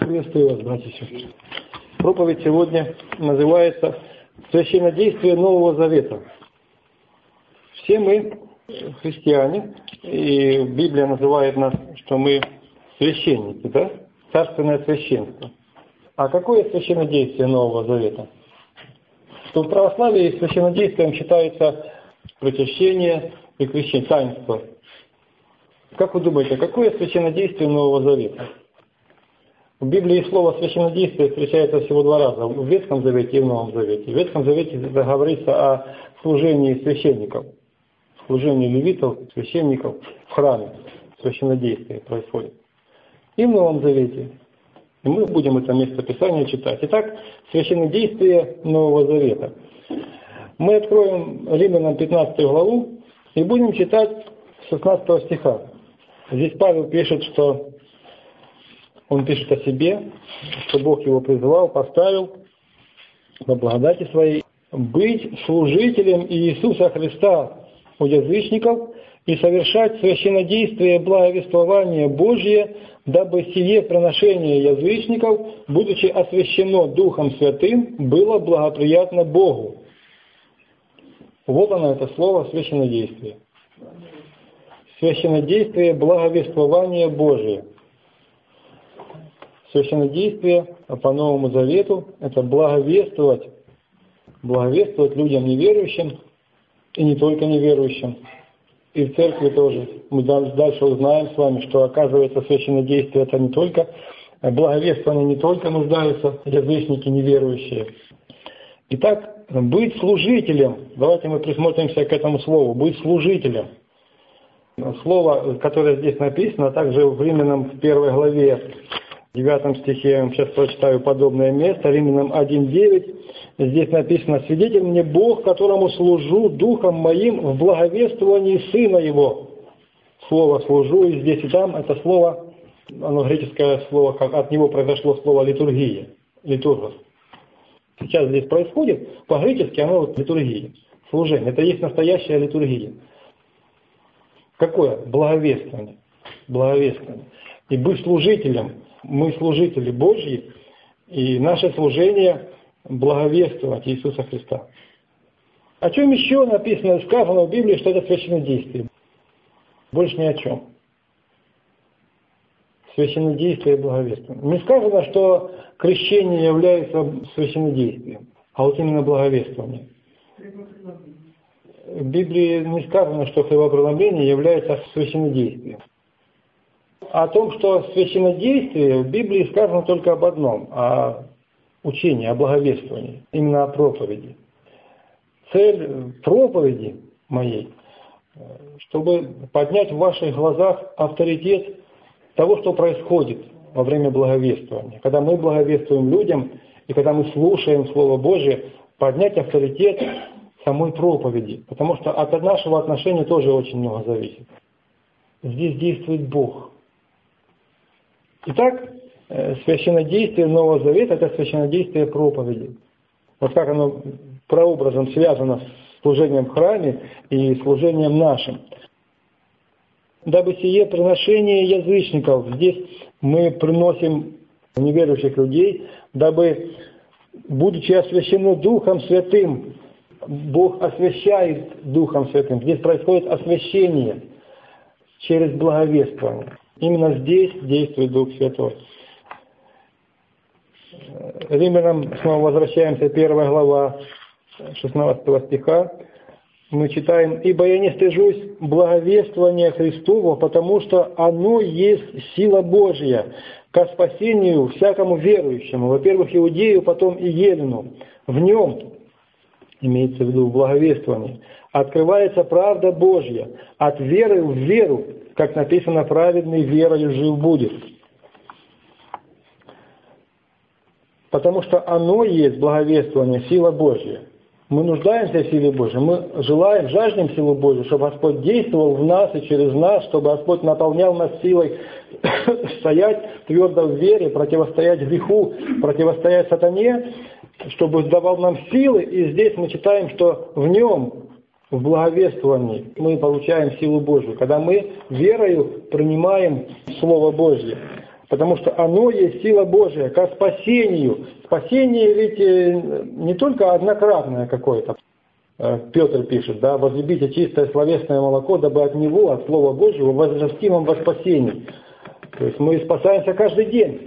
Приветствую вас, братья и сестры. Проповедь сегодня называется «Священнодействие Нового Завета». Все мы христиане, и Библия называет нас, что мы священники, да? Царственное священство. А какое священнодействие Нового Завета? Что в православии священнодействием считается причащение и крещение, таинство. Как вы думаете, какое священнодействие Нового Завета? В Библии слово «священнодействие» встречается всего 2 раза, в Ветхом Завете и в Новом Завете. В Ветхом Завете говорится о служении священников, служении левитов, священников в храме, священнодействие происходит. И в Новом Завете. И мы будем это место Писания читать. Итак, священнодействие Нового Завета. Мы откроем Римлянам 15 главу и будем читать с 16 стиха. Здесь Павел пишет, что он пишет о себе, что Бог его призвал, поставил по благодати своей быть служителем Иисуса Христа у язычников и совершать священнодействие благовествования Божие, дабы сие приношение язычников, будучи освящено Духом Святым, было благоприятно Богу. Вот оно, это слово священнодействие. Священнодействие благовествования Божие. Священнодействие по Новому Завету – это благовествовать людям неверующим, и не только неверующим, и в церкви тоже. Мы дальше узнаем с вами, что оказывается священнодействие – это не только благовествование, не только нуждаются язычники неверующие. Итак, быть служителем, давайте мы присмотримся к этому слову, быть служителем. Слово, которое здесь написано, а также в Римлянам в 1 главе, 9 стихе, я вам сейчас прочитаю подобное место, Римлянам 1:9, здесь написано: «Свидетель мне Бог, которому служу духом моим в благовествовании Сына Его». Слово «служу» и здесь и там, это слово, оно греческое слово, как от него произошло слово «литургия», «литургос». Сейчас здесь происходит, по-гречески оно вот литургия, служение, это есть настоящая литургия. Какое? Благовествование. Благовествование. И быть служителем, мы служители Божьи, и наше служение благовествовать Иисуса Христа. О чем еще написано и сказано в Библии, что это священнодействие? Больше ни о чем. Священнодействие и благовествование. Не сказано, что крещение является священнодействием, а вот именно благовествование. В Библии не сказано, что хлебопреломление является священнодействием. О том, что священнодействие, в Библии сказано только об одном, о учении, о благовествовании, именно о проповеди. Цель проповеди моей, чтобы поднять в ваших глазах авторитет того, что происходит во время благовествования. Когда мы благовествуем людям, и когда мы слушаем Слово Божие, поднять авторитет самой проповеди, потому что от нашего отношения тоже очень много зависит. Здесь действует Бог. Итак, священнодействие Нового Завета – это священнодействие проповеди. Вот как оно прообразом связано с служением в храме и служением нашим. Дабы сие приношение язычников, здесь мы приносим неверующих людей, дабы, будучи освящено Духом Святым, Бог освящает Духом Святым. Здесь происходит освящение через благовествование. Именно здесь действует Дух Святой. Римлянам снова возвращаемся, 1 глава 16 стиха. Мы читаем: «Ибо я не стыжусь благовествования Христова, потому что оно есть сила Божья ко спасению всякому верующему, во-первых, иудею, потом и елену. В нем, имеется в виду в благовествовании, открывается правда Божья, от веры в веру, как написано, праведный верою жив будет». Потому что оно есть благовествование, сила Божья. Мы нуждаемся в силе Божьей, мы желаем, жаждем силу Божью, чтобы Господь действовал в нас и через нас, чтобы Господь наполнял нас силой стоять твердо в вере, противостоять греху, противостоять сатане, чтобы давал нам силы. И здесь мы читаем, что в нем, в благовествовании, мы получаем силу Божью, когда мы верою принимаем Слово Божье. Потому что оно есть сила Божия ко спасению. Спасение ведь не только однократное какое-то. Петр пишет, да, возлюбите чистое словесное молоко, дабы от него, от Слова Божьего, возрастим вам во спасении. То есть мы спасаемся каждый день.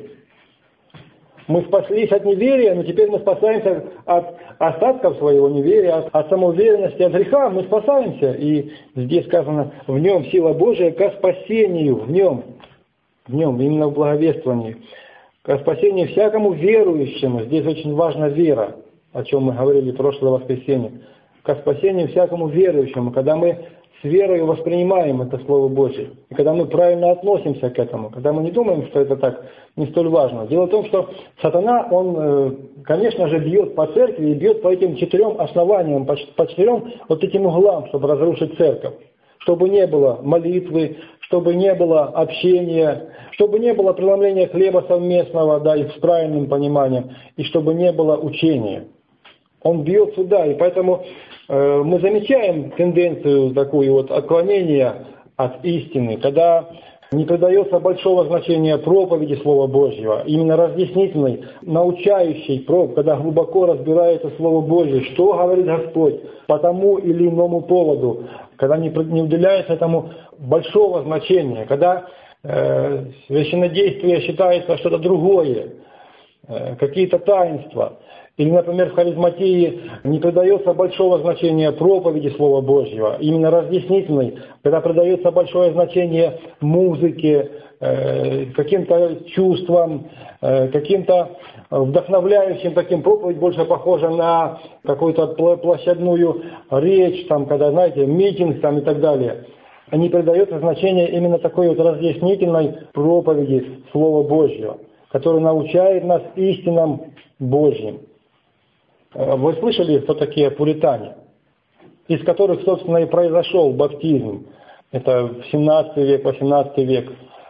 Мы спаслись от неверия, но теперь мы спасаемся от остатков своего неверия, от самоуверенности, от греха. Мы спасаемся. И здесь сказано, в нем сила Божия ко спасению, в нем, именно в благовествовании. Ко спасению всякому верующему. Здесь очень важна вера, о чем мы говорили в прошлое воскресенье. Ко спасению всякому верующему, когда мы с верой воспринимаем это Слово Божие, и когда мы правильно относимся к этому, когда мы не думаем, что это так не столь важно. Дело в том, что сатана, он, конечно же, бьет по церкви и бьет по этим 4 основаниям, по 4 вот этим углам, чтобы разрушить церковь. Чтобы не было молитвы, чтобы не было общения, чтобы не было преломления хлеба совместного, да, и с правильным пониманием, и чтобы не было учения. Он бьет сюда, и поэтому мы замечаем тенденцию такую вот отклонения от истины, когда не придается большого значения проповеди Слова Божьего, именно разъяснительной, научающей проповедь, когда глубоко разбирается Слово Божье, что говорит Господь по тому или иному поводу, когда не уделяется этому большого значения, когда священнодействие считается что-то другое, какие-то таинства. Или, например, в харизматии не придается большого значения проповеди Слова Божьего, именно разъяснительной, когда придается большое значение музыке, каким-то чувствам, каким-то вдохновляющим таким проповедь, больше похожа на какую-то площадную речь, там, когда, знаете, митинг там, и так далее. Не придается значение именно такой вот разъяснительной проповеди Слова Божьего, которая научает нас истинам Божьим. Вы слышали, кто такие пуритане, из которых, собственно, и произошел баптизм. Это 17 век, 18 век.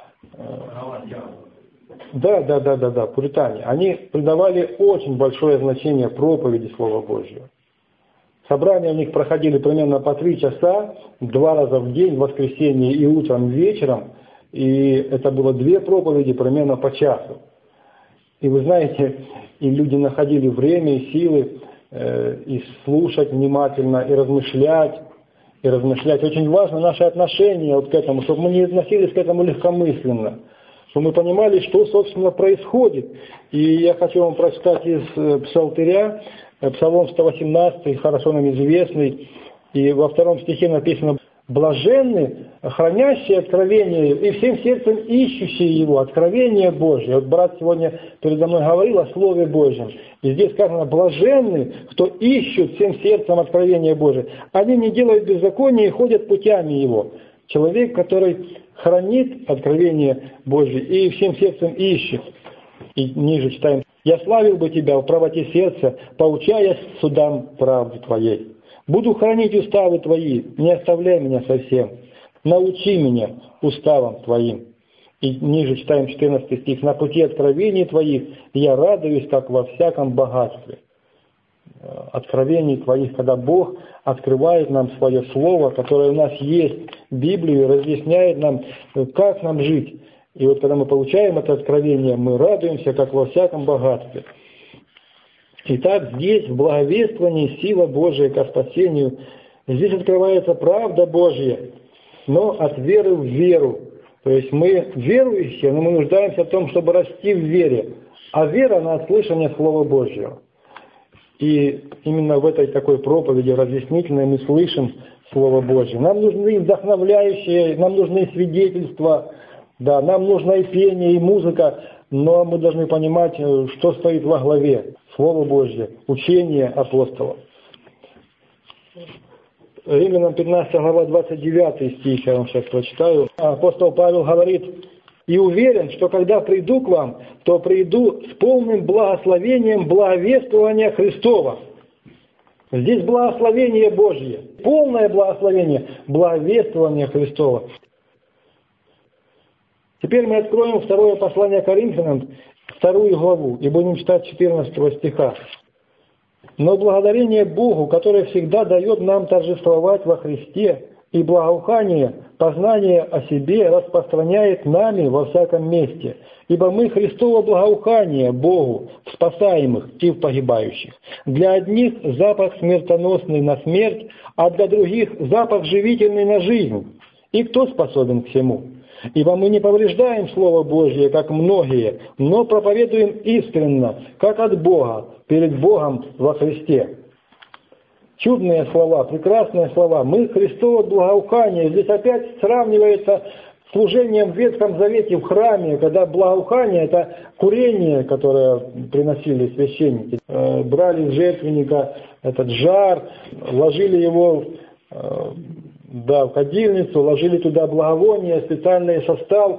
Да, пуритане. Они придавали очень большое значение проповеди Слова Божьего. Собрания у них проходили примерно по 3 часа, 2 раза в день, в воскресенье и утром, и вечером. И это было 2 проповеди примерно по часу. И вы знаете, и люди находили время и силы и слушать внимательно, и размышлять. Очень важно наше отношение вот к этому, чтобы мы не относились к этому легкомысленно, чтобы мы понимали, что, собственно, происходит. И я хочу вам прочитать из Псалтыря, Псалом 118, хорошо нам известный, и во 2 стихе написано: «Блаженны, хранящие откровение и всем сердцем ищущие его, откровение Божие». Вот брат сегодня передо мной говорил о Слове Божьем. И здесь сказано: блаженны, кто ищут всем сердцем откровение Божие. Они не делают беззакония и ходят путями его. Человек, который хранит откровение Божие и всем сердцем ищет. И ниже читаем: «Я славил бы тебя в правоте сердца, поучаясь судам правды твоей. Буду хранить уставы твои, не оставляй меня совсем. Научи меня уставам твоим». И ниже читаем 14 стих: «На пути откровений твоих я радуюсь, как во всяком богатстве». Откровений твоих, когда Бог открывает нам свое Слово, которое у нас есть, Библию, разъясняет нам, как нам жить. И вот когда мы получаем это откровение, мы радуемся, как во всяком богатстве. Итак, здесь в благовествовании сила Божия ко спасению. Здесь открывается правда Божья, но от веры в веру. То есть мы верующие, но мы нуждаемся в том, чтобы расти в вере. А вера на слышание Слова Божьего. И именно в этой такой проповеди разъяснительной мы слышим Слово Божье. Нам нужны вдохновляющие, нам нужны свидетельства, да, нам нужно и пение, и музыка, но мы должны понимать, что стоит во главе. Слово Божье, учение апостолов. Римлянам 15 глава 29 стих, я вам сейчас прочитаю. Апостол Павел говорит: «И уверен, что когда приду к вам, то приду с полным благословением благовествования Христова». Здесь благословение Божье, полное благословение, благовествование Христова. Теперь мы откроем 2 послание Коринфянам, 2 главу, и будем читать 14 стиха. «Но благодарение Богу, который всегда дает нам торжествовать во Христе, и благоухание познание о себе распространяет нами во всяком месте, ибо мы Христово благоухание Богу в спасаемых и в погибающих. Для одних запах смертоносный на смерть, а для других запах живительный на жизнь. И кто способен к всему? Ибо мы не повреждаем Слово Божье, как многие, но проповедуем искренно, как от Бога, перед Богом во Христе. Чудные слова, прекрасные слова. Мы Христово благоухание. Здесь опять сравнивается с служением в Ветхом Завете в храме, когда благоухание – это курение, которое приносили священники. Брали из жертвенника этот жар, ложили его в кадильницу, ложили туда благовония, специальный состав,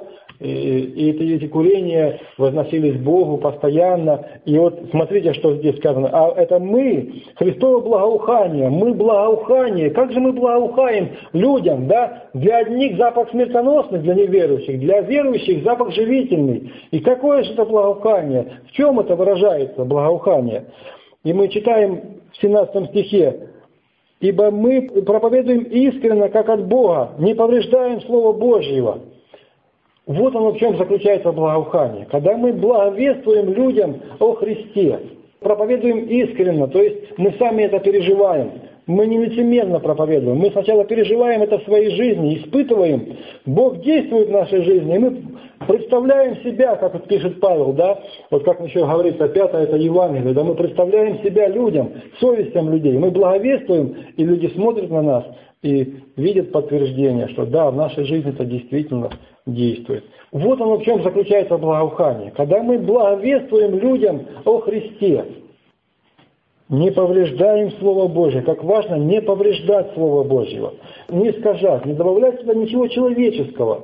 и эти курения возносились Богу постоянно. И вот смотрите, что здесь сказано. А это мы, Христово благоухание, мы благоухание. Как же мы благоухаем людям, да? Для одних запах смертоносный, для неверующих, для верующих запах живительный. И какое же это благоухание? В чем это выражается, благоухание? И мы читаем в 17 стихе: «Ибо мы проповедуем искренно, как от Бога, не повреждаем Слова Божьего». Вот оно в чем заключается благоухание. Когда мы благовествуем людям о Христе, проповедуем искренно, то есть мы сами это переживаем. Мы не лицемерно проповедуем. Мы сначала переживаем это в своей жизни, испытываем. Бог действует в нашей жизни, и мы представляем себя, как вот пишет Павел, да, вот как еще говорится, 5 это Евангелие, да, мы представляем себя людям, совестям людей. Мы благовествуем, и люди смотрят на нас и видят подтверждение, что да, в нашей жизни это действительно действует. Вот оно в чем заключается благоухание. Когда мы благовествуем людям о Христе, не повреждаем Слово Божье. Как важно не повреждать Слово Божьего. Не искажать, не добавлять сюда ничего человеческого.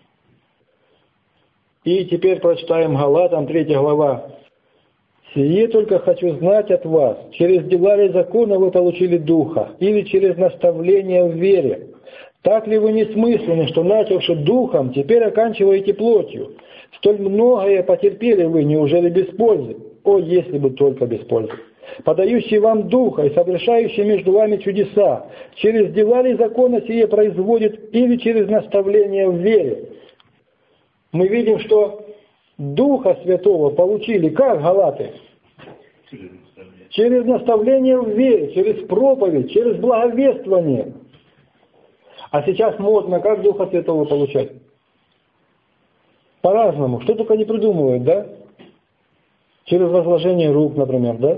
И теперь прочитаем Галатам 3 глава. «Сие только хочу знать от вас, через дела ли закона вы получили Духа, или через наставление в вере? Так ли вы несмысленны, что, начавши Духом, теперь оканчиваете плотью? Столь многое потерпели вы, неужели без пользы? О, если бы только без пользы! Подающий вам Духа и совершающий между вами чудеса, через дела ли закона сие производит, или через наставление в вере?» Мы видим, что Духа Святого получили как, галаты? Через наставление в вере, через проповедь, через благовествование. А сейчас модно как Духа Святого получать? По-разному. Что только не придумывают, да? Через возложение рук, например, да?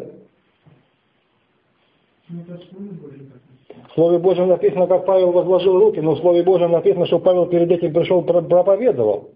В Слове Божьем написано, как Павел возложил руки, но в Слове Божьем написано, что Павел перед этим пришел, проповедовал.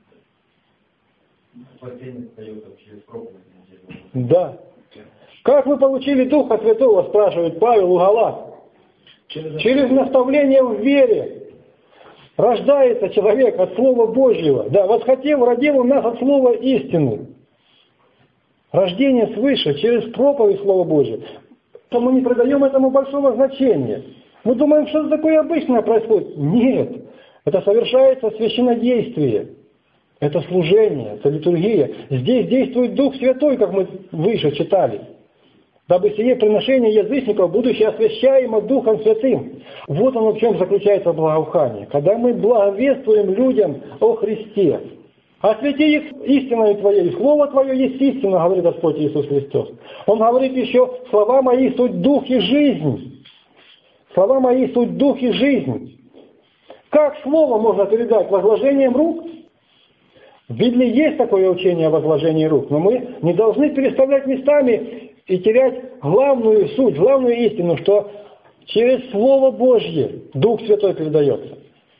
Да. Как вы получили Духа Святого, спрашивает Павел у Галат? Через наставление в вере. Рождается человек от Слова Божьего. Да, восхотел, родил у нас от Слова истины. Рождение свыше, через проповедь Слова Божьего. То мы не придаем этому большого значения. Мы думаем, что такое обычное происходит. Нет. Это совершается священнодействие. Это служение, это литургия. Здесь действует Дух Святой, как мы выше читали. Дабы сие приношение язычников, будучи освящаемо Духом Святым. Вот оно в чем заключается благоухание. Когда мы благовествуем людям о Христе. «Освети их истиною Твоей, Слово Твое есть истина», говорит Господь Иисус Христос. Он говорит еще: «Слова мои суть дух и жизнь». Слова мои суть дух и жизнь. Как слово можно передать? Возложением рук? В Библии есть такое учение о возложении рук, но мы не должны переставлять местами и терять главную суть, главную истину, что через Слово Божье Дух Святой передается.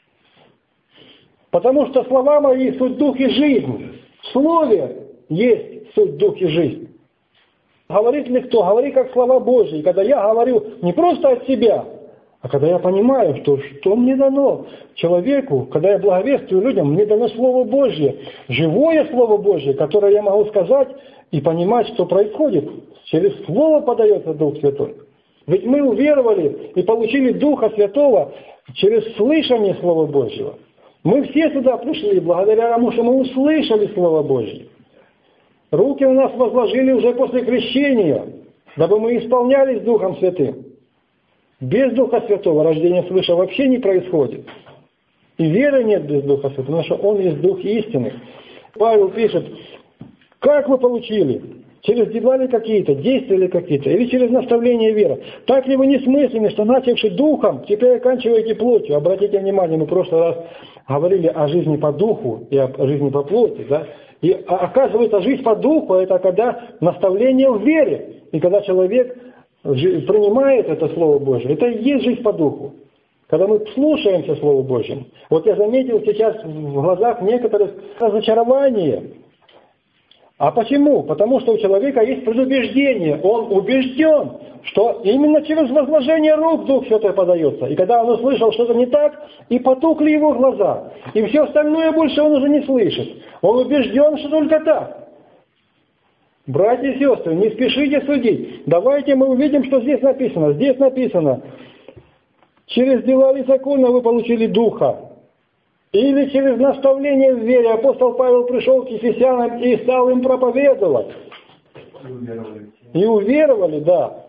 Потому что слова мои суть дух и жизнь. В Слове есть суть дух и жизнь. Говорит ли кто? Говори как слова Божьи. Когда я говорю не просто от себя, а когда я понимаю, что мне дано человеку, когда я благовествую людям, мне дано Слово Божье, живое Слово Божье, которое я могу сказать и понимать, что происходит. Через Слово подается Дух Святой. Ведь мы уверовали и получили Духа Святого через слышание Слова Божьего. Мы все сюда пришли благодаря тому, что мы услышали Слово Божье. Руки у нас возложили уже после крещения, дабы мы исполнялись Духом Святым. Без Духа Святого рождение свыше вообще не происходит. И веры нет без Духа Святого, потому что Он есть Дух истины. Павел пишет, как вы получили? Через дела ли какие-то, действия ли какие-то, или через наставление веры? Так ли вы не смысленны, что начавши Духом, теперь оканчиваете плотью? Обратите внимание, мы в прошлый раз говорили о жизни по Духу и о жизни по плоти, да? И оказывается, жизнь по Духу – это когда наставление в вере. И когда человек принимает это Слово Божие, это и есть жизнь по Духу. Когда мы слушаемся Слову Божьему. Вот я заметил сейчас в глазах некоторых разочарование. А почему? Потому что у человека есть предубеждение. Он убежден, что именно через возложение рук Дух Святой подается. И когда он услышал что-то не так, и потухли его глаза. И все остальное больше он уже не слышит. Он убежден, что только так. Братья и сестры, не спешите судить. Давайте мы увидим, что здесь написано. Здесь написано, через дела ли закона вы получили Духа. Или через наставление в вере апостол Павел пришел к ефесянам и стал им проповедовать. И уверовали, да.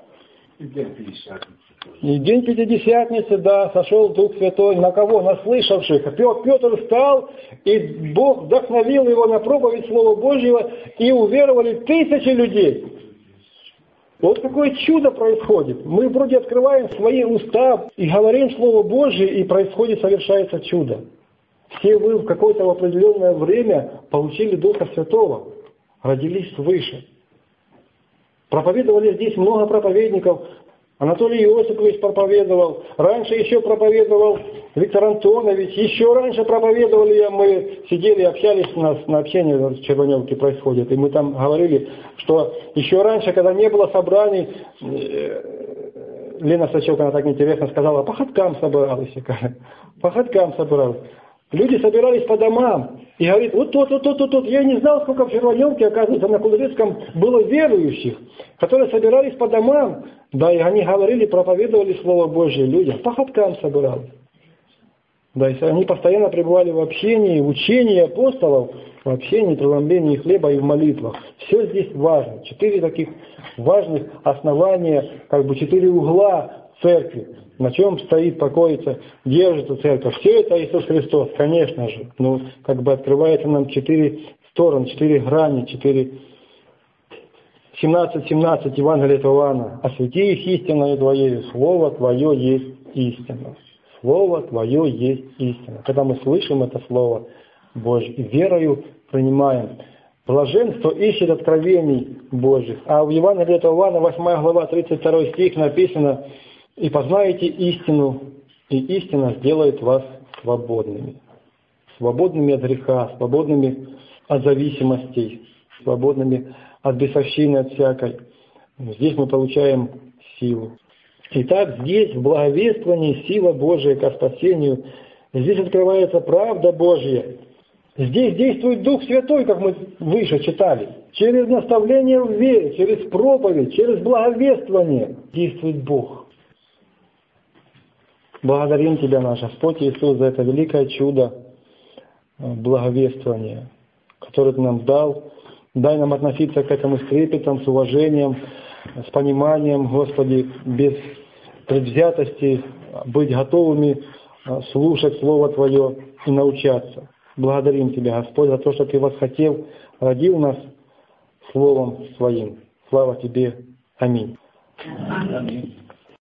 И день Пятидесятницы, да, сошел Дух Святой. На кого? На слышавших. Петр встал, и Бог вдохновил его на проповедь Слова Божьего, и уверовали 1000 людей. Вот какое чудо происходит. Мы вроде открываем свои уста и говорим Слово Божье, и происходит, совершается чудо. Все вы в какое-то определенное время получили Духа Святого, родились свыше. Проповедовали здесь много проповедников. Анатолий Иосифович проповедовал, раньше еще проповедовал Виктор Антонович, еще раньше проповедовали, мы сидели, общались, у нас на общении в Червоневке происходит, и мы там говорили, что еще раньше, когда не было собраний, Лена Сачок, она так интересно сказала, по ходкам собиралась, по ходкам собиралась. Люди собирались по домам и говорит, вот тут. Я не знал, сколько в Червоневке, оказывается, на Кудрицком было верующих, которые собирались по домам, да, и они говорили, проповедовали Слово Божье людям, по ходкам собирались. Да, и они постоянно пребывали в общении, в учении апостолов, в общении, преломлении хлеба и в молитвах. Все здесь важно. 4 таких важных основания, 4 угла церкви. На чем стоит, покоится, держится церковь. Все это Иисус Христос, конечно же. Но открывается нам 4 стороны, 4 грани, 17 Евангелие от Иоанна. «Освети их истиною Твоею, Слово Твое есть истина». Слово Твое есть истина. Когда мы слышим это Слово Божье и верою принимаем, блажен, кто ищет откровений Божьих. А в Евангелии от Иоанна, 8 глава, 32 стих написано, «И познаете истину, и истина сделает вас свободными». Свободными от греха, свободными от зависимостей, свободными от бесовщины, от всякой. Здесь мы получаем силу. Итак, здесь в благовествовании сила Божия ко спасению. Здесь открывается правда Божья. Здесь действует Дух Святой, как мы выше читали. Через наставление в вере, через проповедь, через благовествование действует Бог. Благодарим Тебя, наш Господь Иисус, за это великое чудо благовествования, которое Ты нам дал. Дай нам относиться к этому с трепетом, с уважением, с пониманием, Господи, без предвзятости, быть готовыми слушать Слово Твое и научаться. Благодарим Тебя, Господь, за то, что Ты восхотел, родил нас Словом Своим. Слава Тебе. Аминь. Аминь.